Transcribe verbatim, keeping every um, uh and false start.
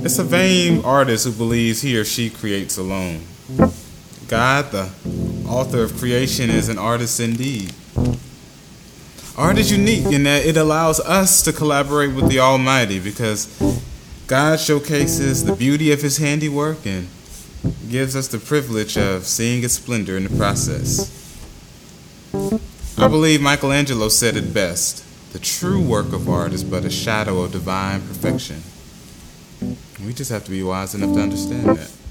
It's a vain artist who believes he or she creates alone. God, the author of creation, is an artist indeed. Art is unique in that it allows us to collaborate with the Almighty because God showcases the beauty of His handiwork and gives us the privilege of seeing its splendor in the process. I believe Michelangelo said it best: the true work of art is but a shadow of divine perfection. We just have to be wise enough to understand that.